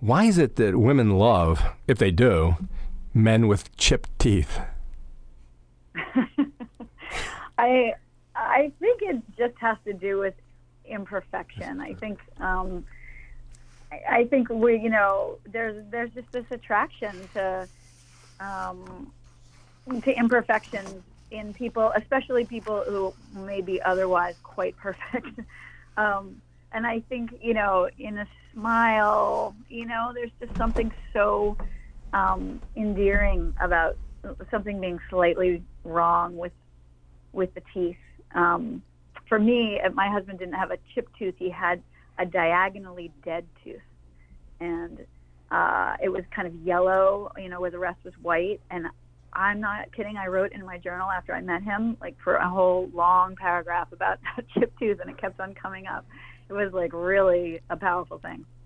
Why is it that women love, if they do, men with chipped teeth? I think it just has to do with imperfection. I think we, there's just this attraction to imperfections in people, especially people who may be otherwise quite perfect. And I think, in a smile, there's just something so endearing about something being slightly wrong with the teeth. For me, my husband didn't have a chipped tooth. He had a diagonally dead tooth. And it was kind of yellow, where the rest was white. And I'm not kidding. I wrote in my journal after I met him, like for a whole long paragraph about that chipped tooth, and it kept on coming up. It was like really a powerful thing.